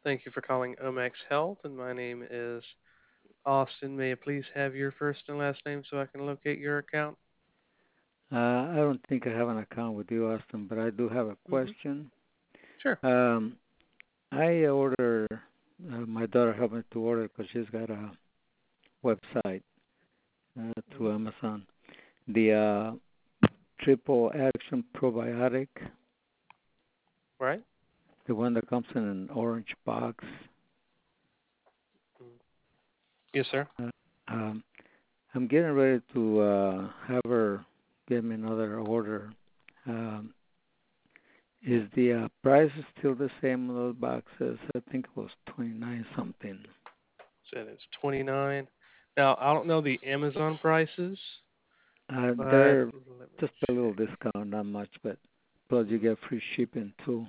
Thank you for calling Omax Health, and my name is Austin. May I please have your first and last name so I can locate your account? I don't think I have an account with you, Austin, but I do have a Mm-hmm. question. Sure. Um, I order, my daughter helped me to order because she's got a website Mm-hmm. through Amazon. The Triple Action Probiotic, Right. the one that comes in an orange box. Mm. Yes, sir. Uh, um, I'm getting ready to have her give me another order. Um, is the price still the same on those boxes? I think it was 29 something. Said it's 29. Now I don't know the Amazon prices, but They're let me just a little check. discount, not much, but plus you Mm. get free shipping too.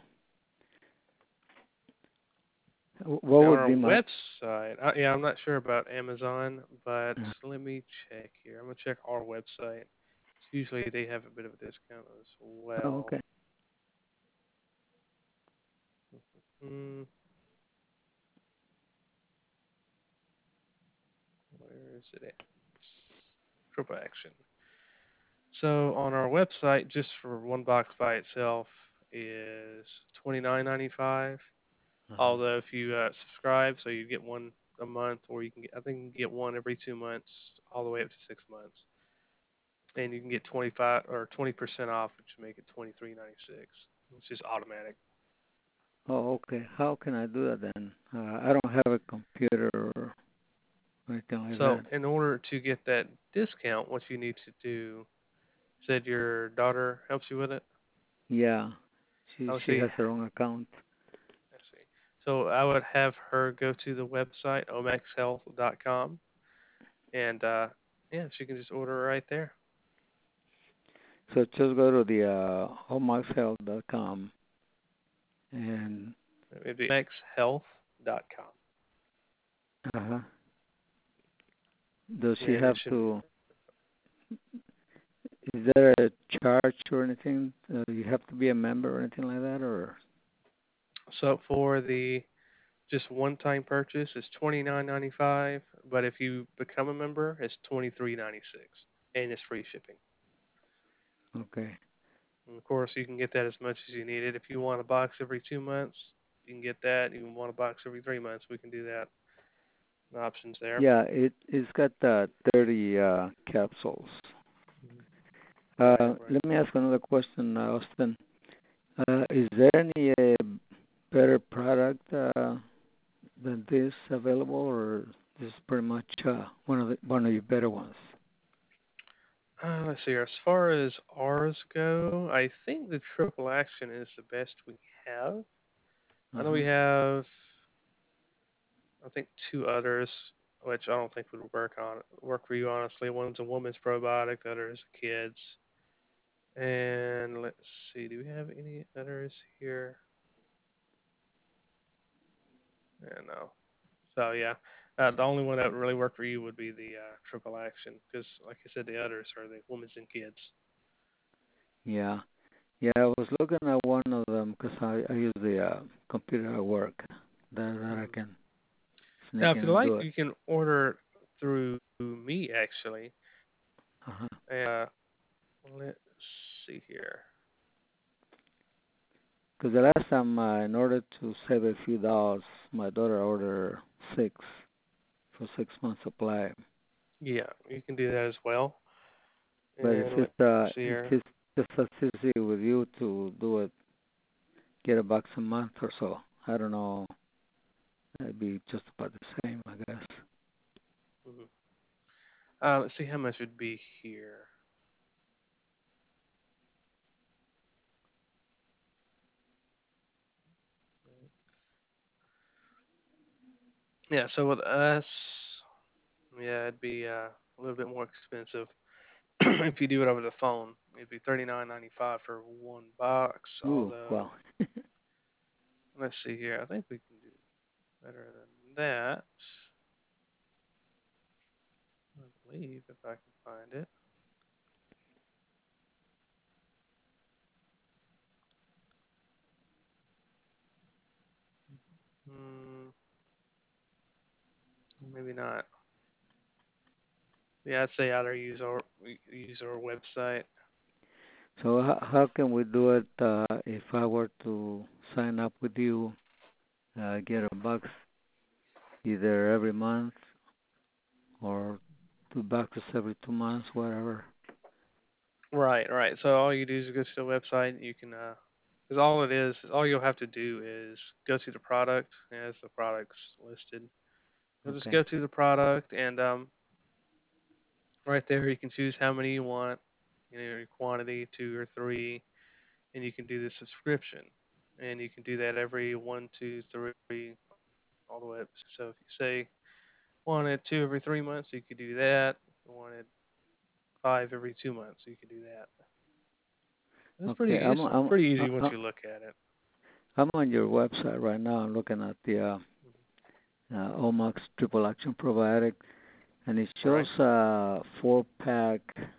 What On would our be my? website, yeah, I'm not sure about Amazon, but Uh, let me check here. I'm gonna check our website. Usually they have a bit of a discount as oh, well. okay. Mm, where is it at? Triple Action. So on our website, just for one box by itself is $29.95. Uh-huh. Although if you subscribe, so you get one a month, or you can get, I think you can get one every 2 months, all the way up to 6 months, and you can get 25 or 20% off, which make it 23.96, which is automatic. Oh, okay. How can I do that then? I don't have a computer or anything like So that. in order to get that discount, what you need to do, said your daughter helps you with it. Yeah, she Oh, she see. has her own account. I see. So I would have her go to the website omaxhealth.com, and yeah, she can just order right there. So just go to the homeoxhealth.com and It'd be omaxhealth.com, uh-huh. Does she and it have should. to? Is there a charge or anything? You have to be a member or anything like that, or? So for the just one-time purchase, it's $29.95, but if you become a member, it's $23.96, and it's free shipping. Okay. And of course, you can get that as much as you need it. If you want a box every 2 months, you can get that. You want a box every 3 months, we can do that. Options there. Yeah, it's got 30 capsules. Right, right. Let me ask another question, Austin. Is there any better product than this available, or this is pretty much one of your better ones? Let's see here. As far as ours go, I think the triple action is the best we have. I know we Uh-huh. have, I think, two others, which I don't think would work for you honestly. One's a woman's probiotic, the other is kids. And let's see, do we have any others here? Yeah, no. So yeah, the only one that would really work for you would be the triple action, because like I said, the others are the women's and kids. Yeah. Yeah, I was looking at one of them because I use the computer at work that I Mhm. can Now, sneak if in you and like, do it. you can order through me actually. Uh-huh. Uh, let's see here. Because the last time, in order to save a few dollars, my daughter ordered six for 6 months supply. Yeah, you can do that as well. But And let's see if here. it's just as easy with you to do it, get a box a month or so. I don't know. It'd be just about the same, I guess. Mhm. Let's see how much would be here. Yeah, so with us, yeah, it'd be a little bit more expensive if you do it over the phone. It'd be $39.95 for one box. Ooh, Although, well, let's see here. I think we can do better than that. I believe if I can find it. maybe not. Yeah, I'd say either use our website. So how can we do it if I were to sign up with you, get a box either every month or 2 boxes every 2 months, whatever? Right, right. So all you do is go to the website. You can, because all it is, all you'll have to do is go to the product as the product's listed. You'll just Okay. go to the product, and right there you can choose how many you want, your quantity, two or three, and you can do the subscription, and you can do that every one, two, three, all the way up. So if you say wanted two every 3 months, you could do that. If you wanted five every 2 months, you could do that. Okay. It's pretty easy once you look at it. I'm on your website right now. I'm looking at the Omax Triple Action Probiotic, and it shows Right. 4 pack.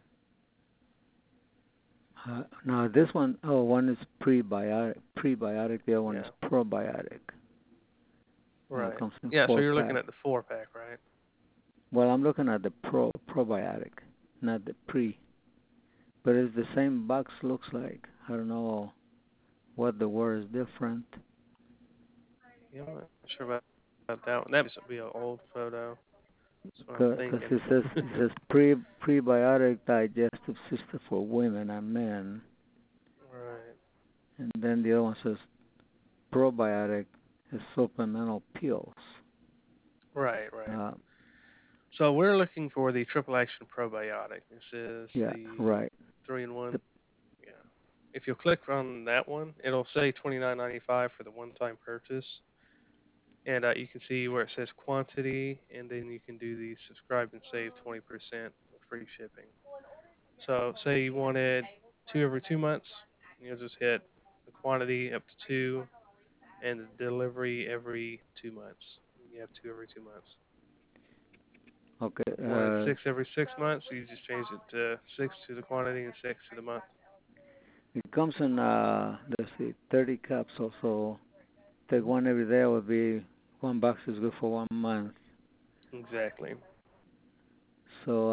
Now this one, oh, one is prebiotic. The other one is Yeah. probiotic. It Right. comes in Yeah. So four you're looking pack. at the 4 pack, right? Well, I'm looking at the probiotic, not the pre. But it's the same box. Looks like. I don't know what the word is different. Yeah, I'm not sure about that one. That must be an old photo. That's what I'm Because thinking. it says prebiotic digestive system for women and men, Right. and then the other one says probiotic is supplemental pills. Right. Right. Uh, So we're looking for the triple action probiotic. This is yeah, the right. three in one. The, Yeah. If you click on that one, it'll say $29.95 for the one-time purchase, and you can see where it says quantity, and then you can do the subscribe and save 20% with free shipping. So say you wanted two every 2 months, you'll just hit the quantity up to two, and the delivery every 2 months. You have two every 2 months. okay. If you wanted six every 6 months, you just change it to six to the quantity and six to the month. It comes in let's see, 30 capsules. So take Hmm. one every day would be 1 box is good for 1 month. Exactly. So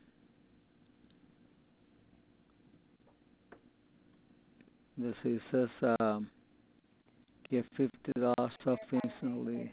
let's see. It says get $50 off instantly.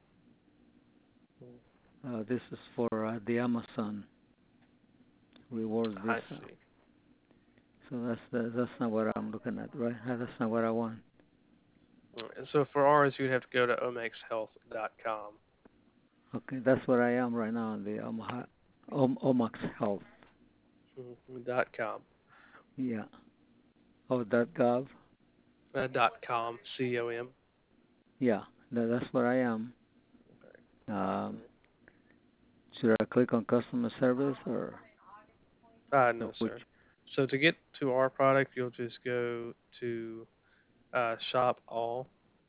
This is for the Amazon rewards I Visa. see. So that's not what I'm looking at, right? That's not what I want. And so for ours, you'd have to go to omaxhealth.com. Okay, that's what I am right now on the Omax Health. Dot com. Yeah. Oh, .gov. Dot com. COM. Yeah, that's where I am. Um, Okay. should I click on customer service or No, which? sir. So to get to our product, you'll just go to shop all.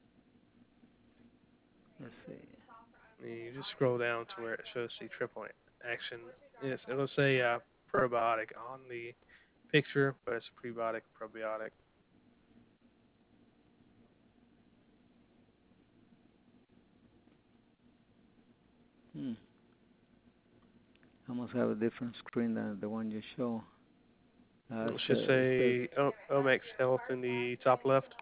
Let's see. And you just scroll down to where it shows the triple action. Yes, it'll say probiotic on the picture, but it's prebiotic, probiotic. Hmm. I must have a different screen than the one you show. It should It says say Omex Health in the top left.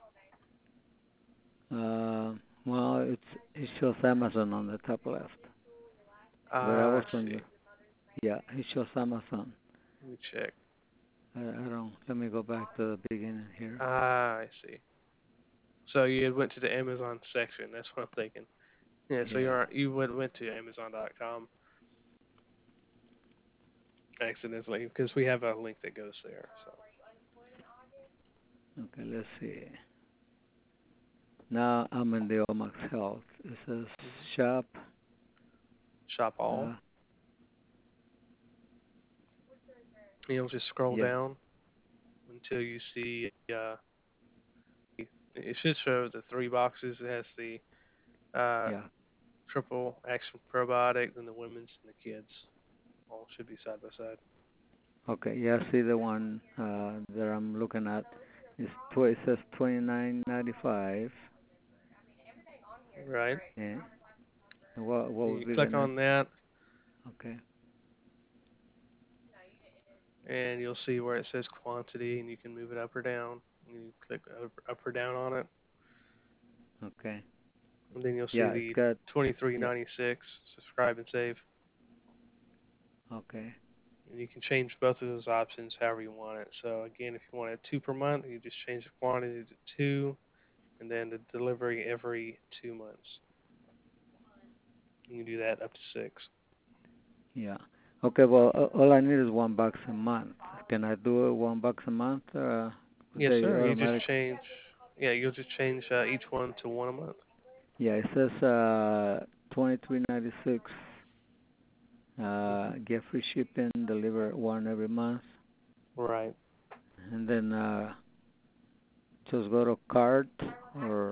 uh, well, it shows Amazon on the top left, but I Ah, was I on see. the yeah. It shows Amazon. Let me check. I don't. Let me go back to the beginning here. Ah, I see. So you had went to the Amazon section. That's what I'm thinking. Yeah. So Yeah. you went to Amazon.com accidentally because we have a link that goes there. So Okay. Let's see. Now I'm in the Omax Health. It says hmm shop. shop all. Uh, You'll just scroll yeah, down until you see. It should show the three boxes. It has the uh, yeah. triple action probiotic, and the women's and the kids. All should be side by side. Okay, yeah. I see the one that I'm looking at. It says 29.95, Right. and And what You would be the click next? on that, Okay. and you'll see where it says quantity, and you can move it up or down. You click up or down on it, Okay. and then you'll see Yeah, it's the got. Yeah. 23.96 subscribe and save. Okay. And you can change both of those options however you want it. So again, if you want it two per month, you just change the quantity to two, and then the delivery every 2 months. You can do that up to six. Yeah. Okay. Well, all I need is $1 a month. Can I do it $1 a month? Would Yes, they sir. You just automatic? change. Yeah, you'll just change each one to one a month. Yeah. It says 23.96. Hmm. Get free shipping. Deliver one every month. Right. And then just go to cart or.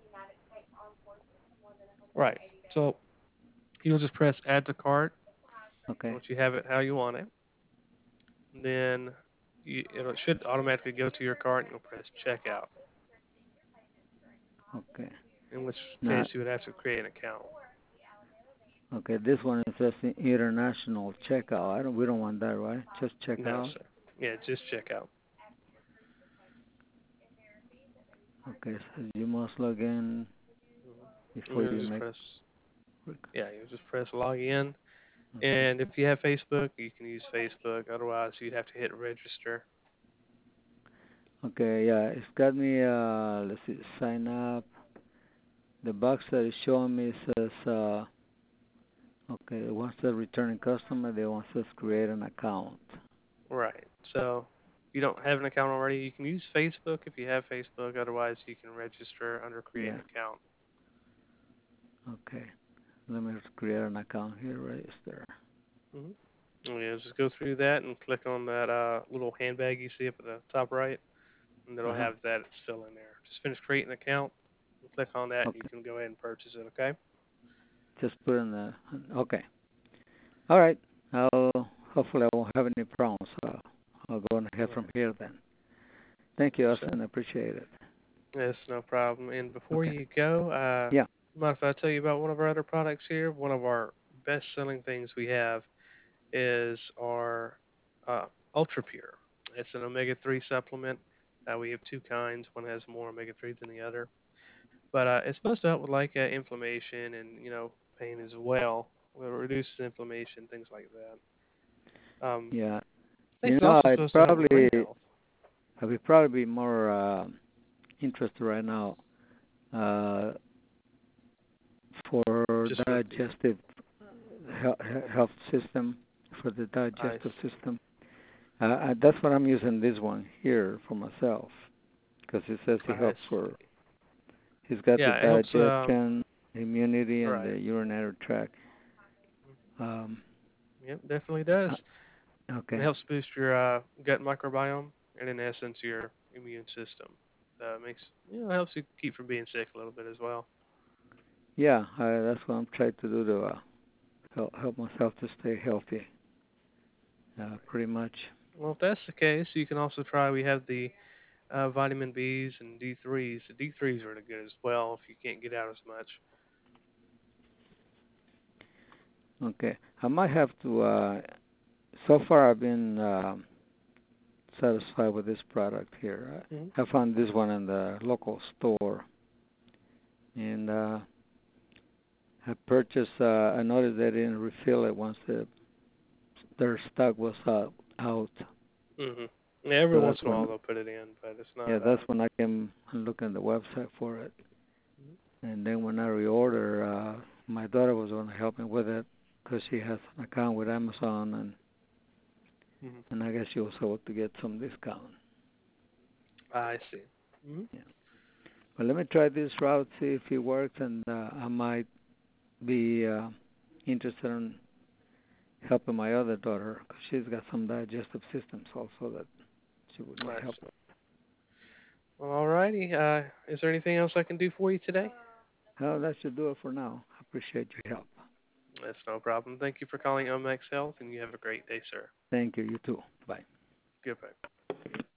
Right. So you'll just press add to cart Okay. once you have it how you want it. Then it should automatically go to your cart and you'll press checkout, Okay. in which case Now, you would have to create an account. okay, this one is just international checkout. I don't. We don't want that, right? Just No, checkout. sir. Yeah, just checkout. Okay, so you must log in And before then you just make. press, yeah, you just press log in. Okay. And if you have Facebook, you can use Facebook. Otherwise, you'd have to hit register. Okay, yeah, it's got me. Let's see, sign up. The box that is showing me says, okay, once the returning customer, they want us to create an account. Right. So if you don't have an account already, you can use Facebook if you have Facebook. Otherwise, you can register under create Yeah. an account. Okay. Let me just create an account here. Register. Hmm. Yeah, just go through that and click on that little handbag you see up at the top right, and it'll Uh huh. have that still in there. Just finish creating an account, and click on that, and you Okay. can go ahead and purchase it. Okay. Just put in the. Okay. All right. I'll. Hopefully, I won't have any problems. I'll go ahead All from right. here then. Thank you, Yes, sir. Austin. I appreciate it. Yes, no problem. And before Okay. you go, Yeah. mind if I tell you about one of our other products here? One of our best-selling things we have is our Ultra Pure. It's an omega-3 supplement. We have two kinds. One has more omega-3 than the other, but it's supposed to help with like inflammation and pain as well. It reduces inflammation, things like that. Yeah. I think it's also supposed to help with brain health. I would probably be more interested right now uh, for Just with the digestive health system, for the I digestive see. system. That's what I'm using this one here for myself because it says it I helps see. for. He's got the Yeah, it helps. digestion, immunity, and Right. the urinary tract. Um, Yep, definitely does. uh, It okay. helps boost your gut microbiome and, in essence, your immune system. It makes helps you keep from being sick a little bit as well. Yeah, that's what I'm trying to do to help myself to stay healthy. Pretty much. Well, if that's the case, you can also try. We have the vitamin Bs and D3s. The D3s are really good as well if you can't get out as much. Okay. I might have to. So far, I've been satisfied with this product here. Hmm. I found this one in the local store, and I purchased. I noticed they didn't refill it once their stock was out. Hmm. Yeah, every So once that's in a while when, they'll put it in, but it's yeah, not. that's when I came and looked on the website for it. Mhm. And then when I reorder, my daughter was going to help me with it because she has an account with Amazon, Mhm. and I guess she was able to get some discount. I see. Hmm. Yeah. Well, let me try this route, see if it works, and I might be interested in helping my other daughter because she's got some digestive systems also that she would need I help see. with. Well, alrighty. Is there anything else I can do for you today? Well, that should do it for now. I appreciate your help. That's no problem. Thank you for calling Omex Health, and you have a great day, sir. Thank you. You too. Bye. Goodbye.